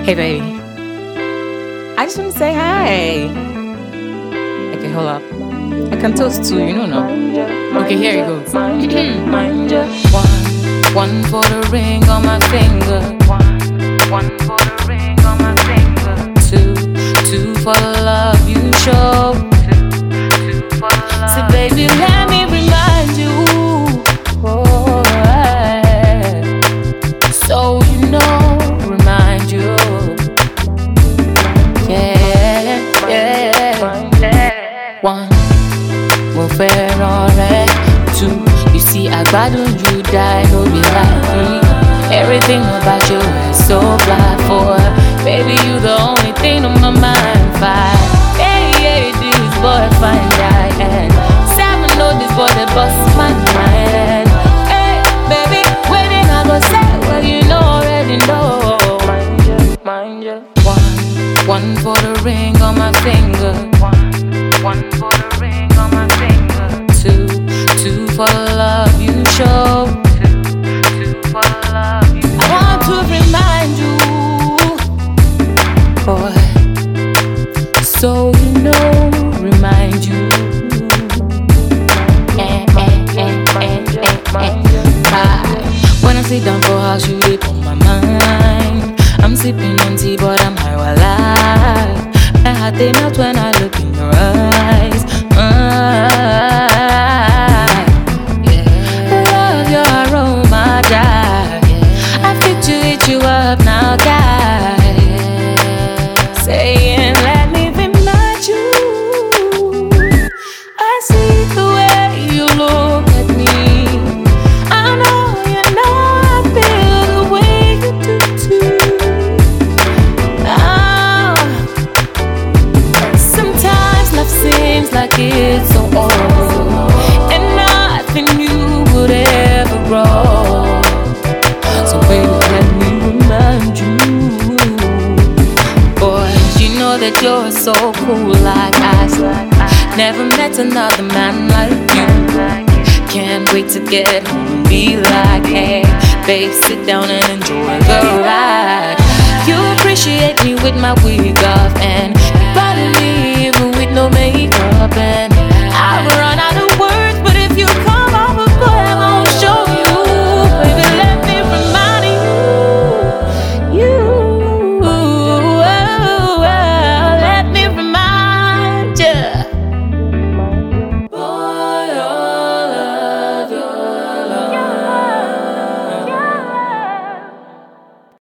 Hey, baby. I just want to say hi. Okay, hold up. I can toast too, you know now. Okay, here it goes. One for the ring on my finger. One for the ring on my finger. Two for the love you show. Two for the love. So baby, let me remind you. Oh, so you know, remind you. One, mo fẹ́ràn rẹ. Two, you see I gbádùn you die, no be like me. Everything about you is so fly. Four, baby you the only thing on my mind. Five, yeah, this boy fine guy. And seven, know this boy that busts my mind. Hey, baby, waiting I go say, well you know already know. Mind ya. One for the ring on my finger. One for the ring on my finger. Two for the love you show. Two for the love you show. I want to remind you, boy, so you know, remind you. When I sit down for house, you live on my mind. I'm sipping on tea, but I'm high while alive. My heart they melt when I look in your eyes. Love your aroma, die. I fit to eat you up now, guy. Saying, let me remind you. I see the way you look at me. I know you know I feel the way you do too. Seems like it's so old, and nothing new would ever grow. So baby, let me remind you, boy, you know that you're so cool like ice. Never met another man like you. Can't wait to get home and be like, hey, babe, sit down and enjoy the ride. You appreciate me with my wig off, and you bother me even with no makeup. And